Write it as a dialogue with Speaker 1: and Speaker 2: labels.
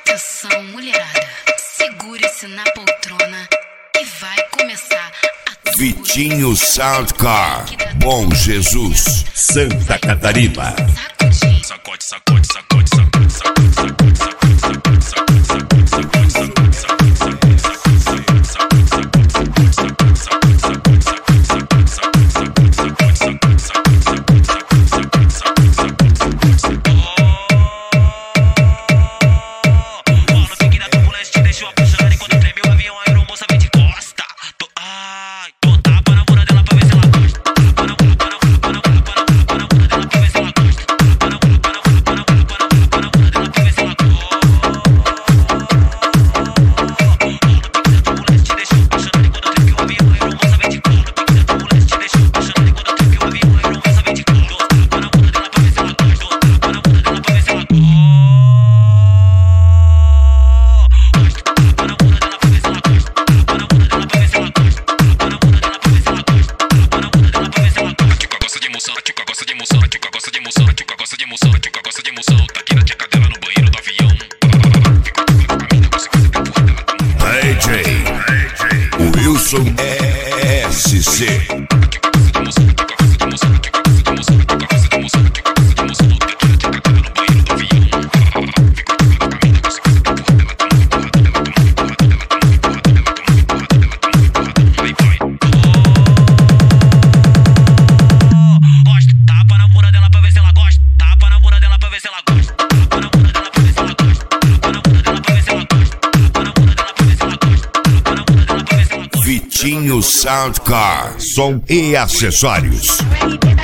Speaker 1: Atenção, mulherada, segure-se na poltrona e vai começar a
Speaker 2: Vitinho Soundcar, Bom Jesus, Santa Catarina.
Speaker 1: Sacode, sacode, sacode, sacode, sacode, sacode, sacode, sacode, sacode, sacode,
Speaker 2: Wilson SC. Vitinho Soundcar, som e acessórios.